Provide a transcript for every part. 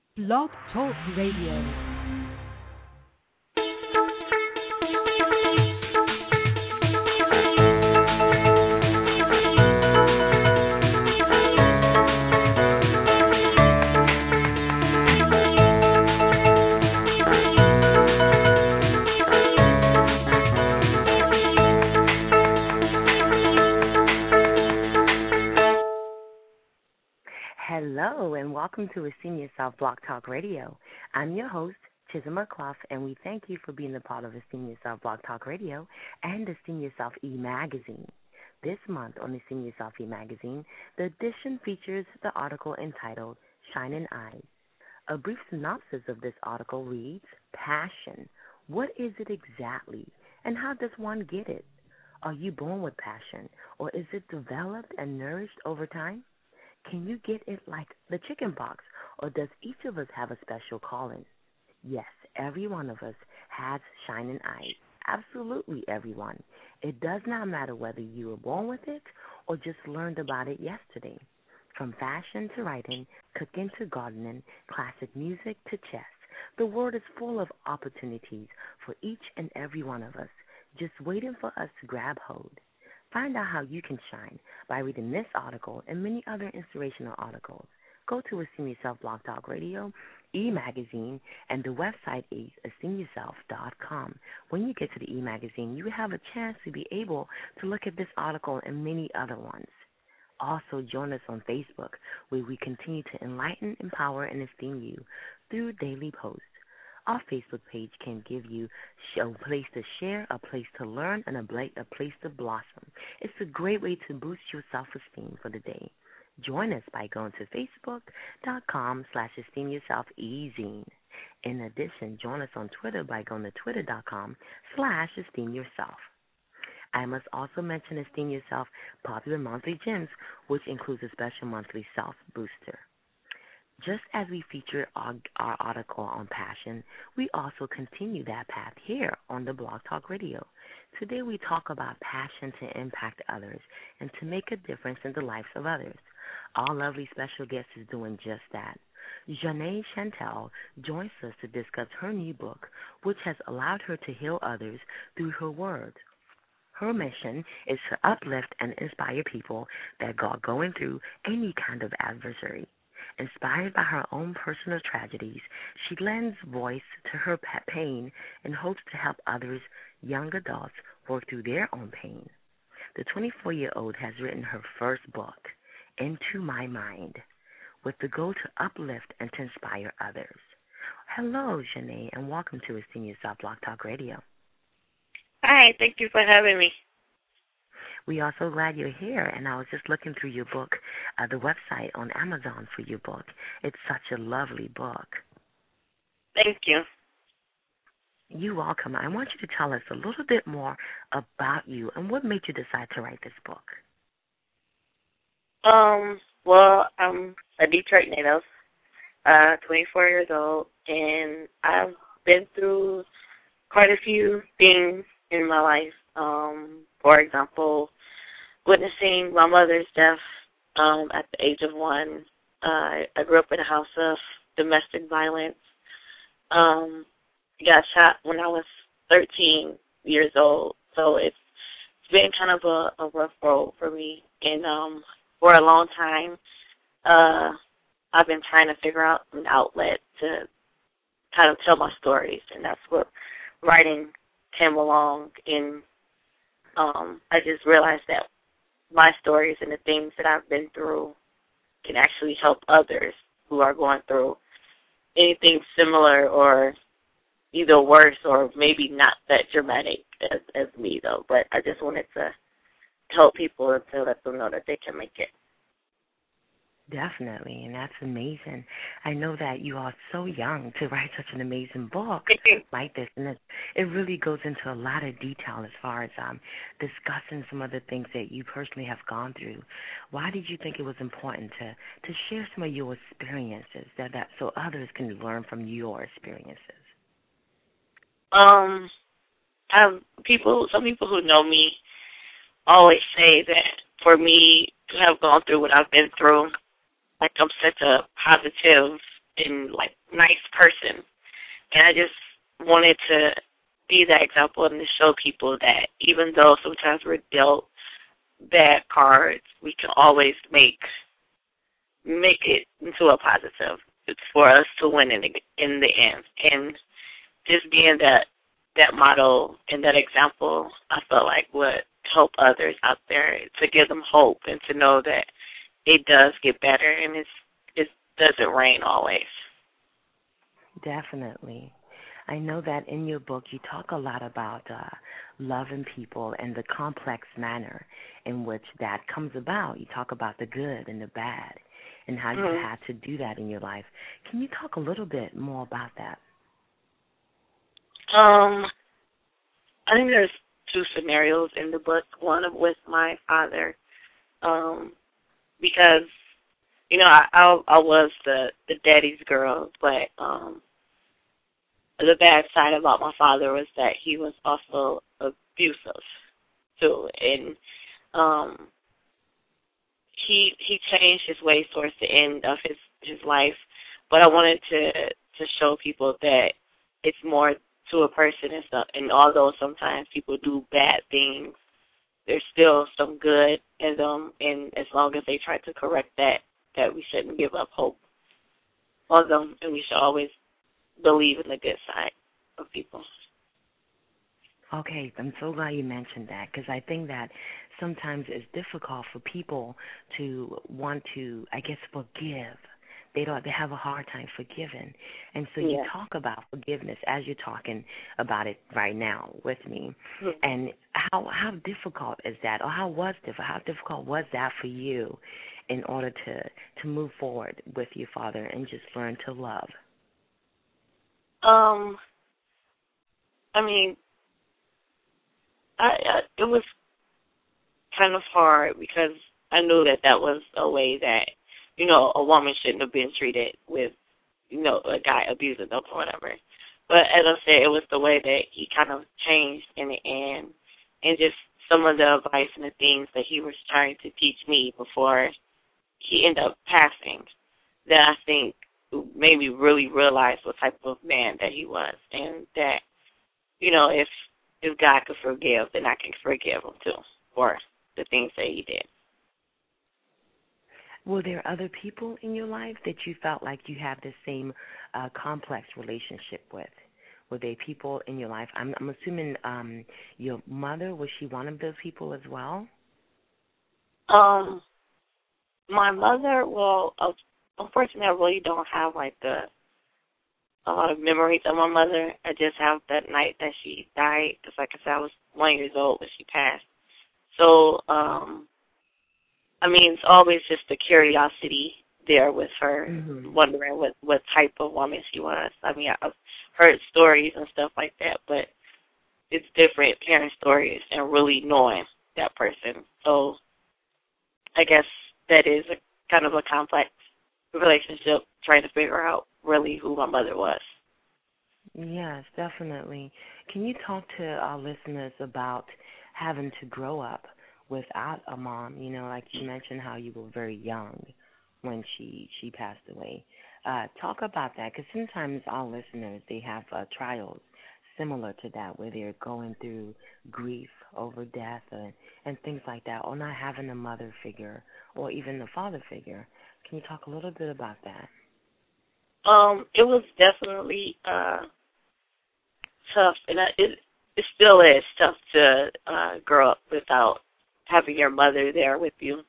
Blog Talk Radio. Hello, and welcome to Esteem Yourself Blog Talk Radio. I'm your host, Chisholm Clough, and we thank you for being a part of Esteem Yourself Blog Talk Radio and Esteem Yourself e-magazine. This month on Esteem Yourself e-magazine, the edition features the article entitled Shining Eyes. A brief synopsis of this article reads, Passion. What is it exactly, and how does one get it? Are you born with passion, or is it developed and nourished over time? Can you get it like the chicken pox, or does each of us have a special calling? Yes, every one of us has shining eyes. Absolutely everyone. It does not matter whether you were born with it or just learned about it yesterday. From fashion to writing, cooking to gardening, classic music to chess, the world is full of opportunities for each and every one of us, just waiting for us to grab hold. Find out how you can shine by reading this article and many other inspirational articles. Go to Esteem Yourself Blog Talk Radio, e-magazine, and the website is esteemyourself.com. When you get to the e-magazine, you have a chance to be able to look at this article and many other ones. Also, join us on Facebook, where we continue to enlighten, empower, and esteem you through daily posts. Our Facebook page can give you a place to share, a place to learn, and a place to blossom. It's a great way to boost your self-esteem for the day. Join us by going to facebook.com/esteemyourselfezine. In addition, join us on Twitter by going to twitter.com/esteemyourself. I must also mention Esteem Yourself Popular Monthly Gems, which includes a special monthly self-booster. Just as we featured our article on passion, we also continue that path here on the Blog Talk Radio. Today we talk about passion to impact others and to make a difference in the lives of others. Our lovely special guest is doing just that. Janae Chantel joins us to discuss her new book, which has allowed her to heal others through her words. Her mission is to uplift and inspire people that are going through any kind of adversity. Inspired by her own personal tragedies, she lends voice to her pain and hopes to help others, young adults, work through their own pain. The 24-year-old has written her first book, Into My Mind, with the goal to uplift and to inspire others. Hello, Janae, and welcome to Esteem Yourself Blog Talk Radio. Hi, thank you for having me. We are so glad you're here, and I was just looking through your book, the website on Amazon for your book. It's such a lovely book. Thank you. You're welcome. I want you to tell us a little bit more about you and what made you decide to write this book. Well, I'm a Detroit native, 24 years old, and I've been through quite a few things in my life. For example, witnessing my mother's death at the age of 1. I grew up in a house of domestic violence. Got shot when I was 13 years old. So it's been kind of a rough road for me. And for a long time, I've been trying to figure out an outlet to kind of tell my stories. And that's what writing came along. And I just realized that my stories and the things that I've been through can actually help others who are going through anything similar or either worse or maybe not that dramatic as me, though. But I just wanted to help people and to let them know that they can make it. Definitely, and that's amazing. I know that you are so young to write such an amazing book like this, and it really goes into a lot of detail as far as discussing some of the things that you personally have gone through. Why did you think it was important to share some of your experiences that so others can learn from your experiences? Some people who know me always say that for me to have gone through what I've been through, like I'm such a positive and like nice person. And I just wanted to be that example and to show people that even though sometimes we're dealt bad cards, we can always make it into a positive. It's for us to win in the end. And just being that model and that example, I felt like would help others out there to give them hope and to know that it does get better and it doesn't rain always. Definitely. I know that in your book you talk a lot about loving people and the complex manner in which that comes about. You talk about the good and the bad and how you had to do that in your life. Can you talk a little bit more about that? I think there's two scenarios in the book. One with my father, because I was the daddy's girl, but the bad side about my father was that he was also abusive too, and he changed his ways towards the end of his life. But I wanted to show people that it's more to a person and stuff. And although sometimes people do bad things, there's still some good in them. And as long as they try to correct that we shouldn't give up hope on them, and we should always believe in the good side of people. Okay, I'm so glad you mentioned that because I think that sometimes it's difficult for people to want to, I guess, forgive. They have a hard time forgiving. And so you talk about forgiveness as you're talking about it right now with me. And how difficult is that, or how difficult was that for you in order to move forward with your father and just learn to love? I mean, it was kind of hard because I knew that was a way that, a woman shouldn't have been treated with, a guy abusing them or whatever. But as I said, it was the way that he kind of changed in the end, and just some of the advice and the things that he was trying to teach me before he ended up passing that I think made me really realize what type of man that he was, and that, if God could forgive, then I can forgive him too for the things that he did. Were there other people in your life that you felt like you had the same complex relationship with? Were there people in your life? I'm assuming your mother, was she one of those people as well? My mother, well, unfortunately, I really don't have a lot of memories of my mother. I just have that night that she died, because like I said, I was 1 year old when she passed. So, it's always just the curiosity there with her, wondering what type of woman she was. I've heard stories and stuff like that, but it's different hearing stories and really knowing that person. So I guess that is a kind of a complex relationship, trying to figure out really who my mother was. Yes, definitely. Can you talk to our listeners about having to grow up without a mom? Like you mentioned how you were very young when she passed away. Talk about that, because sometimes our listeners, they have trials similar to that where they're going through grief over death and things like that, or not having a mother figure or even a father figure. Can you talk a little bit about that? It was definitely tough, and it still is tough to grow up without having your mother there with you.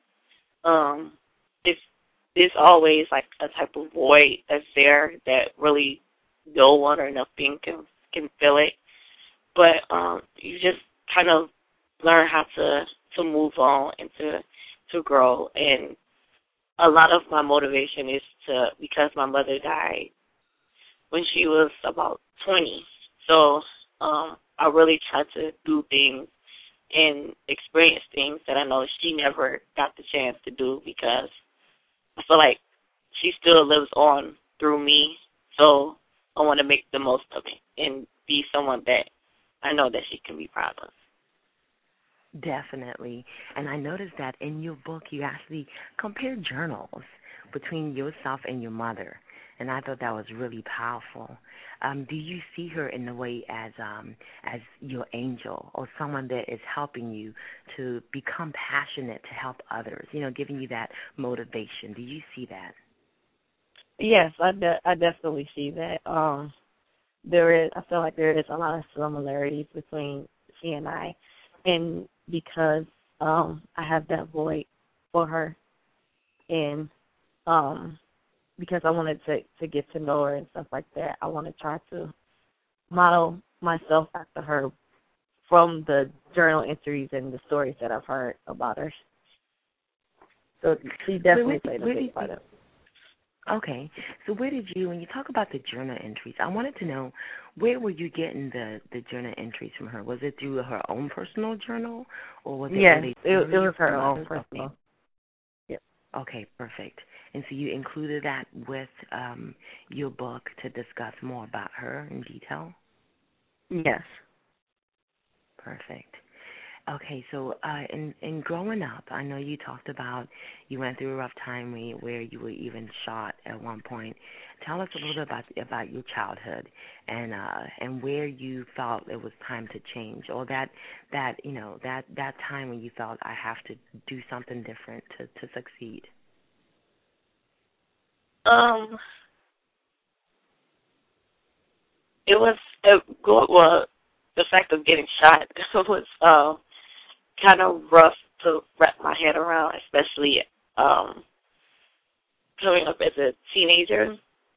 It's always like a type of void that's there that really no one or nothing can fill it. But you just kind of learn how to move on and to grow. And a lot of my motivation is because my mother died when she was about 20. So I really try to do things and experience things that I know she never got the chance to do, because I feel like she still lives on through me. So I want to make the most of it and be someone that I know that she can be proud of. Definitely. And I noticed that in your book you actually compare journals between yourself and your mother. and I thought that was really powerful. Do you see her in a way as your angel or someone that is helping you to become passionate to help others? Giving you that motivation. Do you see that? Yes, I definitely see that. I feel like there is a lot of similarities between she and I, and because I have that void for her, and because I wanted to get to know her and stuff like that, I want to try to model myself after her from the journal entries and the stories that I've heard about her. So she definitely played a big part of it. Okay. So where did you, when you talk about the journal entries, I wanted to know, where were you getting the journal entries from her? Was it through her own personal journal, or was it? Yes, it was her own personal. Okay. Yep. Okay, perfect. And so you included that with your book to discuss more about her in detail? Yes. Perfect. Okay, so in growing up, I know you talked about you went through a rough time where you were even shot at one point. Tell us a little bit about your childhood and where you felt it was time to change, or that time when you felt I have to do something different to succeed. It was the fact of getting shot was kind of rough to wrap my head around, especially coming up as a teenager.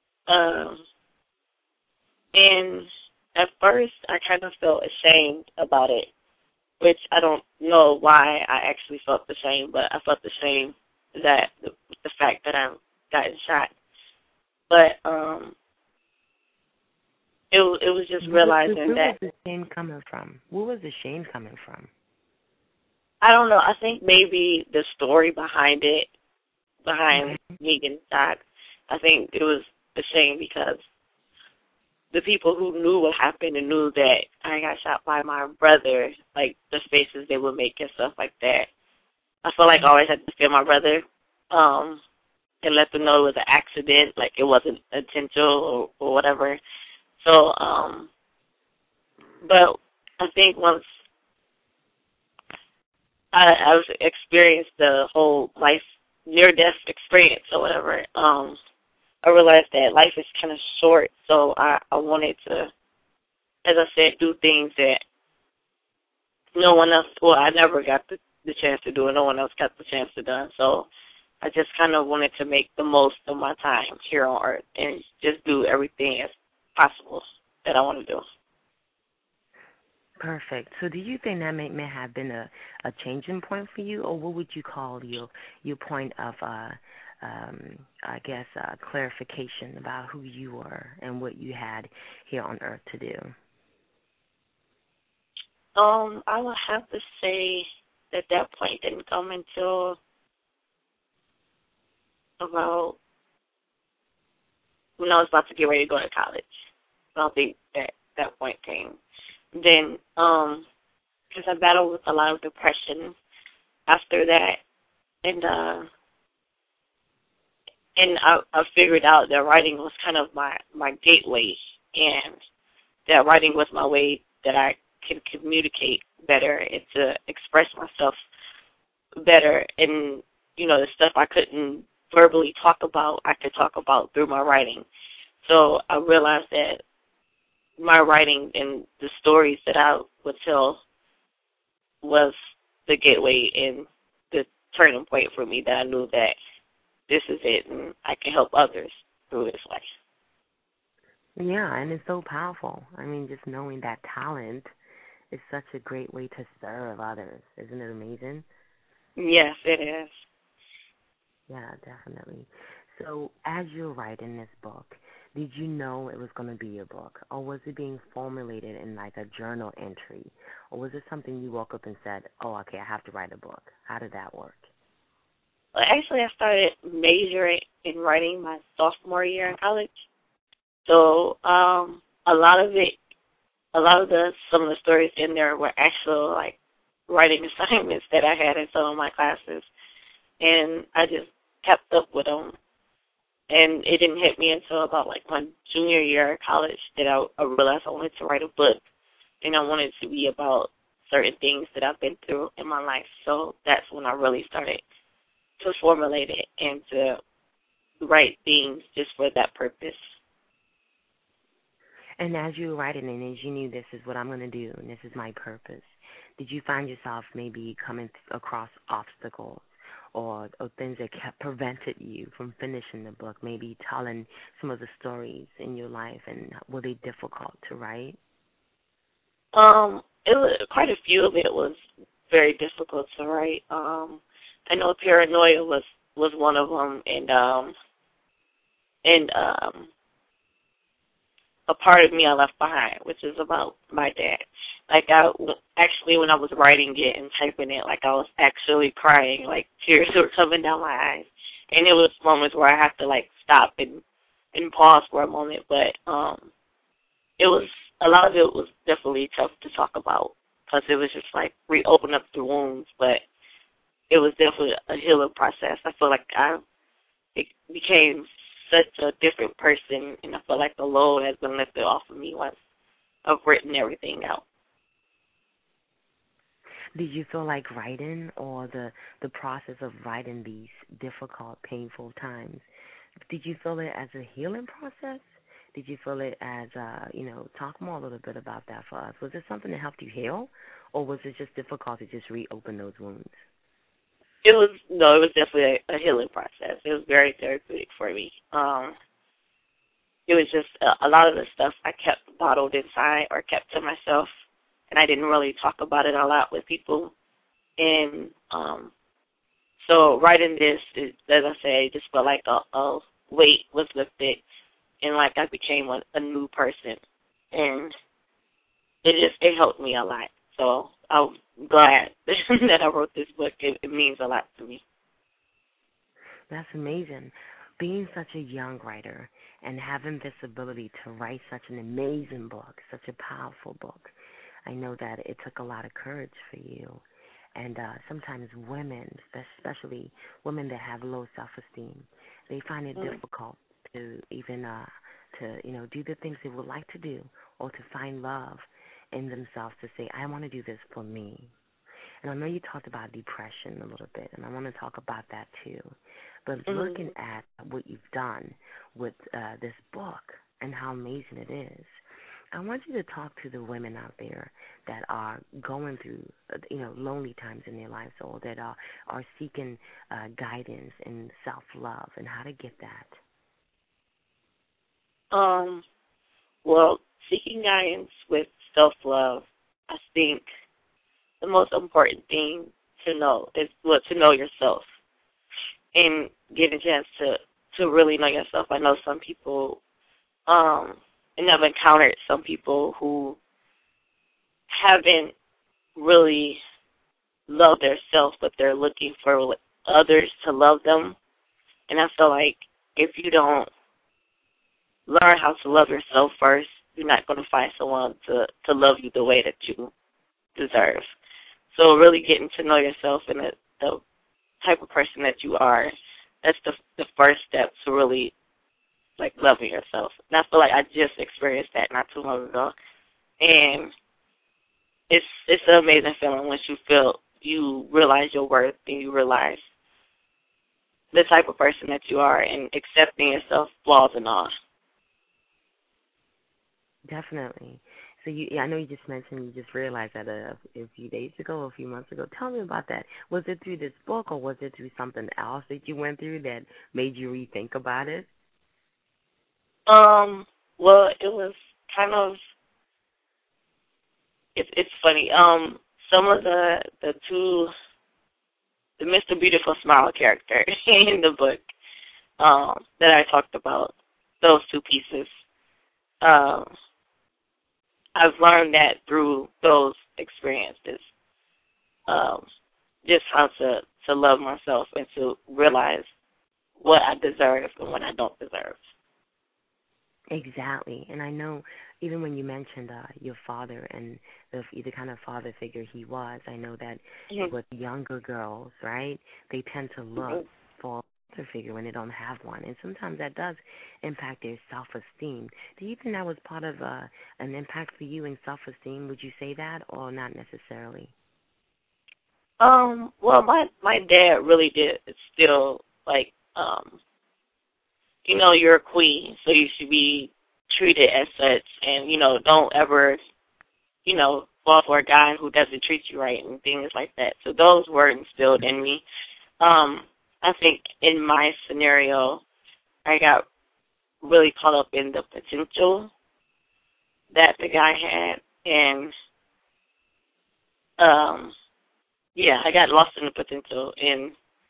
And at first, I kind of felt ashamed about it, which I don't know why I actually felt the shame, but I felt the shame that the fact that I got shot. But it was just realizing where that. Where was the shame coming from? Where was the shame coming from? I don't know. I think maybe the story behind me getting shot, I think it was a shame because the people who knew what happened and knew that I got shot by my brother, like the faces they would make and stuff like that, I felt like I always had to scare my brother and let them know it was an accident, like it wasn't intentional or whatever. So, but I think once I experienced the whole life near-death experience or whatever, I realized that life is kind of short, so I wanted to, as I said, do things that no one else, well, I never got the chance to do, and no one else got the chance to do. So I just kind of wanted to make the most of my time here on Earth and just do everything as possible that I want to do. Perfect. So do you think that may have been a changing point for you, or what would you call your point of, clarification about who you were and what you had here on Earth to do? I would have to say that point didn't come until about when I was about to get ready to go to college. I don't think that point came. Then, because I battled with a lot of depression after that, and I figured out that writing was kind of my gateway, and that writing was my way that I can communicate better and to express myself better, and the stuff I couldn't verbally talk about, I could talk about through my writing. So I realized that my writing and the stories that I would tell was the gateway and the turning point for me, that I knew that this is it and I can help others through this life. Yeah, and it's so powerful. I mean, just knowing that talent is such a great way to serve others. Isn't it amazing? Yes, it is. Yeah, definitely. So as you're writing this book, did you know it was going to be a book, or was it being formulated in like a journal entry, or was it something you woke up and said, oh, okay, I have to write a book? How did that work? Well, actually, I started majoring in writing my sophomore year in college. So some of the stories in there were actual like writing assignments that I had in some of my classes, and I just kept up with them. And it didn't hit me until about like my junior year of college that I realized I wanted to write a book, and I wanted it to be about certain things that I've been through in my life. So that's when I really started to formulate it and to write things just for that purpose. And as you were writing and as you knew this is what I'm going to do and this is my purpose, did you find yourself maybe coming across obstacles or things that kept prevented you from finishing the book, maybe telling some of the stories in your life, and were they difficult to write? It was, quite a few of it was very difficult to write. I know paranoia was one of them, and a part of me I left behind, which is about my dad. Like, actually, when I was writing it and typing it, like, I was actually crying, like, tears were coming down my eyes. And it was moments where I have to, like, stop and pause for a moment. But it was, a lot of it was definitely tough to talk about because it was just, like, reopen up the wounds. But it was definitely a healing process. I feel like it became such a different person, and I feel like the load has been lifted off of me once I've written everything out. Did you feel like writing or the process of writing these difficult, painful times, did you feel it as a healing process? Did you feel it as, talk more a little bit about that for us. Was it something that helped you heal, or was it just difficult to just reopen those wounds? It was definitely a healing process. It was very therapeutic for me. It was just a lot of the stuff I kept bottled inside or kept to myself, and I didn't really talk about it a lot with people. And so writing this, as I say, just felt like a weight was lifted, and like I became a new person, and it helped me a lot. So I'm glad that I wrote this book. It means a lot to me. That's amazing. Being such a young writer and having this ability to write such an amazing book, such a powerful book, I know that it took a lot of courage for you. And sometimes women, especially women that have low self-esteem, they find it difficult to even do the things they would like to do or to find love in themselves to say, I want to do this for me. And I know you talked about depression a little bit, and I want to talk about that too. But looking at what you've done with this book and how amazing it is, I want you to talk to the women out there that are going through, lonely times in their lives, or that are seeking guidance in self-love and how to get that. Well, seeking guidance with self-love, I think the most important thing to know is to know yourself and get a chance to really know yourself. I know some people, and I've encountered some people who haven't really loved themselves, but they're looking for others to love them. And I feel like if you don't learn how to love yourself first, you're not going to find someone to love you the way that you deserve. So really getting to know yourself and the type of person that you are, that's the first step to really, like, loving yourself. And I feel like I just experienced that not too long ago. And it's an amazing feeling once you realize your worth and you realize the type of person that you are and accepting yourself, flaws and all. Definitely. So I know you just mentioned you just realized that a few days ago, a few months ago. Tell me about that. Was it through this book, or was it through something else that you went through that made you rethink about it? Well, it was kind of, it's funny. Some of the Mr. Beautiful Smile character in the book that I talked about, those two pieces. I've learned that through those experiences, just how to love myself and to realize what I deserve and what I don't deserve. Exactly. And I know even when you mentioned your father and the kind of father figure he was, I know that with younger girls, right, they tend to look for father figure when they don't have one, and sometimes that does impact their self-esteem. Do you think that was part of an impact for you in self-esteem? Would you say that, or not necessarily? Well, my dad really did still like, you're a queen, so you should be treated as such, and don't ever, fall for a guy who doesn't treat you right and things like that. So those were instilled in me. I think in my scenario, I got really caught up in the potential that the guy had, and I got lost in the potential, and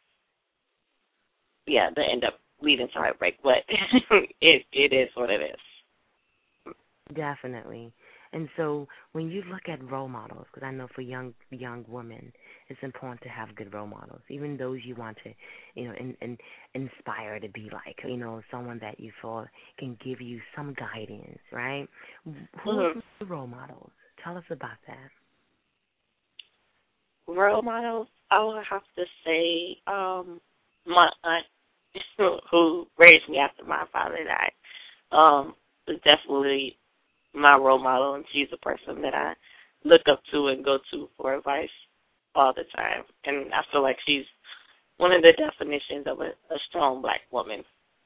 that ended up leading to heartbreak. But it is what it is. Definitely. And so when you look at role models, because I know for young women, it's important to have good role models, even those you want to, inspire to be like, someone that you feel can give you some guidance, right? Who are the role models? Tell us about that. Role models, I would have to say my aunt, who raised me after my father died, is definitely my role model, and she's a person that I look up to and go to for advice all the time. And I feel like she's one of the definitions of a strong black woman.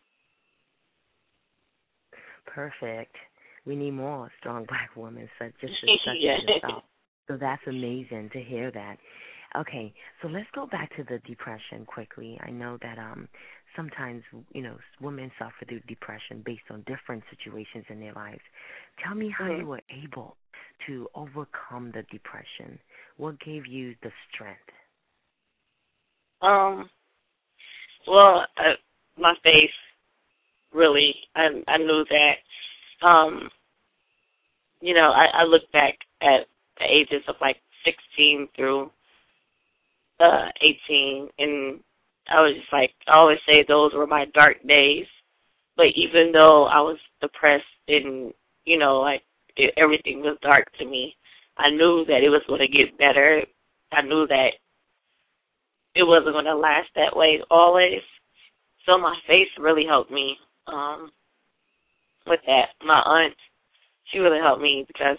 Perfect. We need more strong black women such as Yeah. yourself. So that's amazing to hear that. Okay, so let's go back to the depression quickly. I know that sometimes, women suffer through depression based on different situations in their lives. Tell me how you were able to overcome the depression. What gave you the strength? Well, my faith, really. I knew that, I look back at the ages of like 16 through 18, and I was just like, I always say those were my dark days. But even though I was depressed and, everything was dark to me, I knew that it was going to get better. I knew that it wasn't going to last that way always. So my faith really helped me with that. My aunt, she really helped me because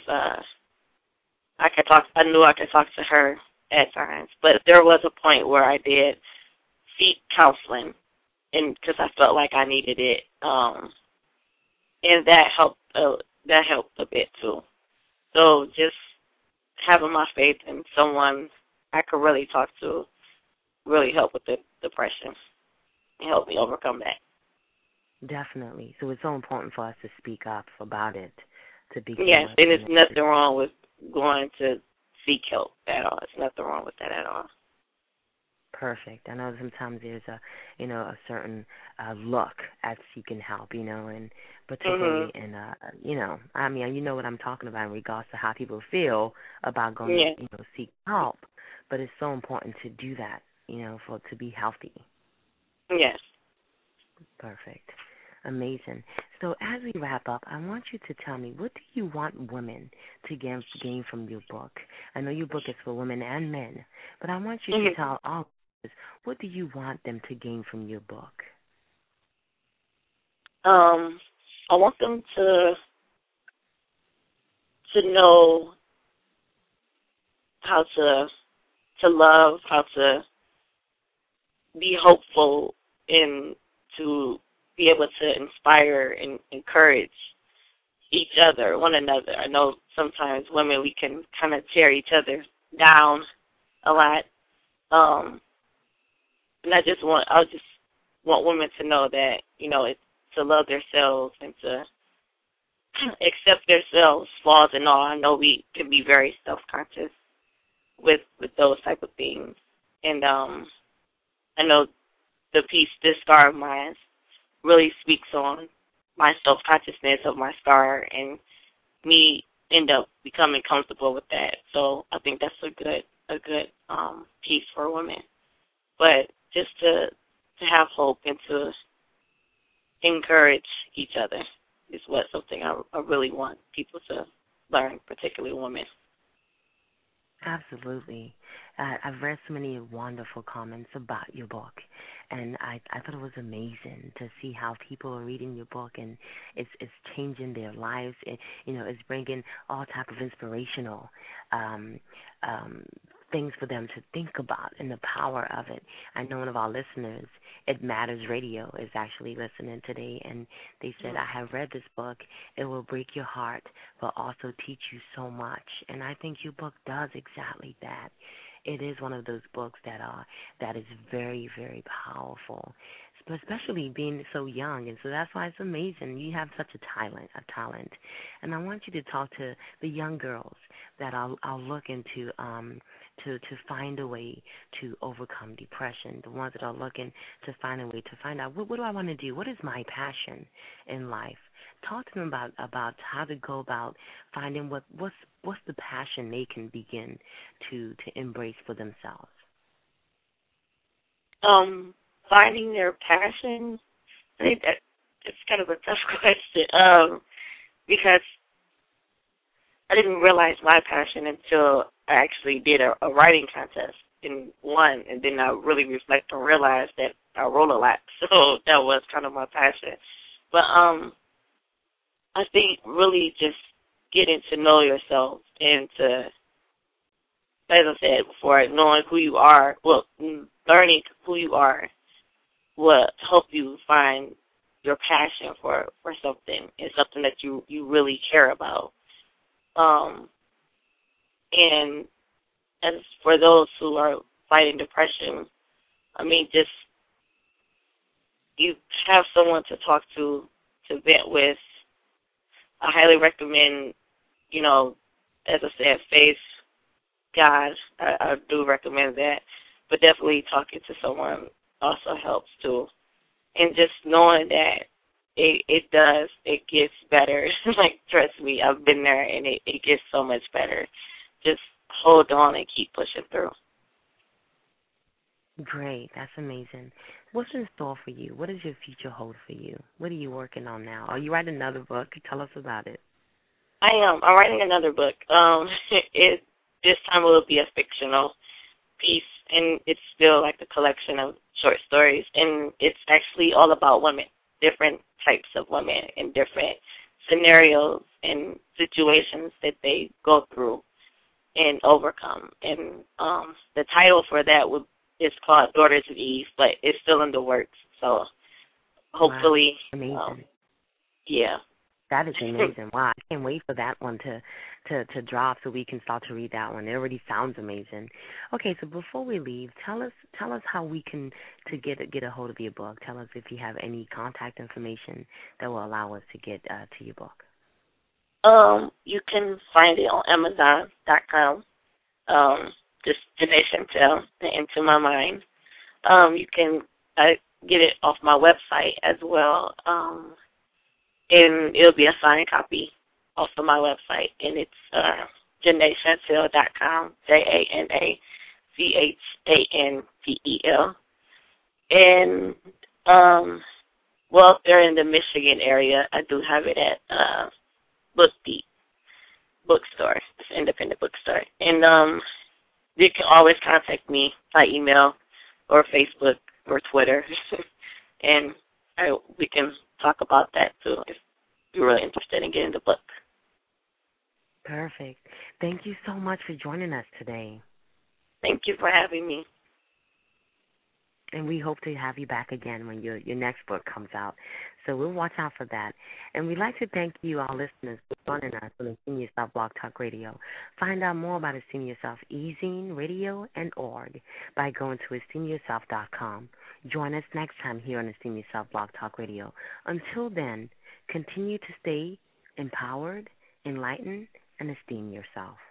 I knew I could talk to her at times. But there was a point where I did seek counseling, and because I felt like I needed it, and that helped. That helped a bit too. So just having my faith in someone I could really talk to really helped with the depression and helped me overcome that. Definitely. So it's so important for us to speak up about it. Yes, and there's nothing wrong with going to seek help at all. There's nothing wrong with that at all. Perfect. I know sometimes there's a certain look at seeking help, and particularly in, you know what I'm talking about in regards to how people feel about going to, seek help. But it's so important to do that, to be healthy. Yes. Perfect. Amazing. So as we wrap up, I want you to tell me, what do you want women to gain from your book? I know your book is for women and men, but I want you to tell all of us, what do you want them to gain from your book? I want them to know how to love, how to be hopeful, and to be able to inspire and encourage each other, one another. I know sometimes women, we can kind of tear each other down a lot. And I just want women to know that, it's to love themselves and to accept themselves, flaws and all. I know we can be very self-conscious with those type of things. And I know the piece, This Scar of Mine, really speaks on my self-consciousness of my scar and me end up becoming comfortable with that. So I think that's a good piece for women. But just to have hope and to encourage each other is something I really want people to learn, particularly women. Absolutely. I've read so many wonderful comments about your book, and I thought it was amazing to see how people are reading your book, and it's changing their lives. It's bringing all type of inspirational um, um, things for them to think about and the power of it. I know one of our listeners, It Matters Radio, is actually listening today, and they said, I have read this book. It will break your heart, but also teach you so much. And I think your book does exactly that. It is one of those books that is very, very powerful, especially being so young. And so that's why it's amazing. You have such a talent. And I want you to talk to the young girls that are looking to find a way to overcome depression, the ones that are looking to find a way to find out, what do I want to do? What is my passion in life? Talk to them about how to go about finding what's the passion they can begin to embrace for themselves. Finding their passion, I think it's kind of a tough question, because I didn't realize my passion until I actually did a writing contest and won, and then I really reflect and realized that I wrote a lot, so that was kind of my passion. But I think really just getting to know yourself and to, as I said before, knowing who you are, learning who you are will help you find your passion for something and something that you really care about. And as for those who are fighting depression, I mean, just you have someone to talk to vent with. I highly recommend, as I said, faith, God. I do recommend that. But definitely talking to someone also helps too. And just knowing that it gets better. Like, trust me, I've been there, and it gets so much better. Just hold on and keep pushing through. Great. That's amazing. What's in store for you? What does your future hold for you? What are you working on now? Are you writing another book? Tell us about it. I am. I'm writing another book. This time it will be a fictional piece, and it's still like a collection of short stories, and it's actually all about women, different types of women in different scenarios and situations that they go through and overcome. And the title for that is called Daughters of Eve, but it's still in the works. So hopefully, wow. Amazing. Yeah. That is amazing. Wow, I can't wait for that one to drop so we can start to read that one. It already sounds amazing. Okay, so before we leave, tell us how we can to get a hold of your book. Tell us if you have any contact information that will allow us to get to your book. You can find it on Amazon.com. Just Janae Chantel Into My Mind. You can get it off my website as well. And it'll be a signed copy off of my website, and it's JanaeChantel.com, JanaeChantel. And, if they're in the Michigan area, I do have it at Book Deep bookstore. It's an independent bookstore. And you can always contact me by email or Facebook or Twitter, and we can talk about that too if you're really interested in getting the book. Perfect. Thank you so much for joining us today. Thank you for having me. And we hope to have you back again when your next book comes out. So we'll watch out for that. And we'd like to thank you, our listeners, for joining us on Esteem Yourself Blog Talk Radio. Find out more about Esteem Yourself, eZine, radio, and org by going to esteemyourself.com. Join us next time here on Esteem Yourself Blog Talk Radio. Until then, continue to stay empowered, enlightened, and esteem yourself.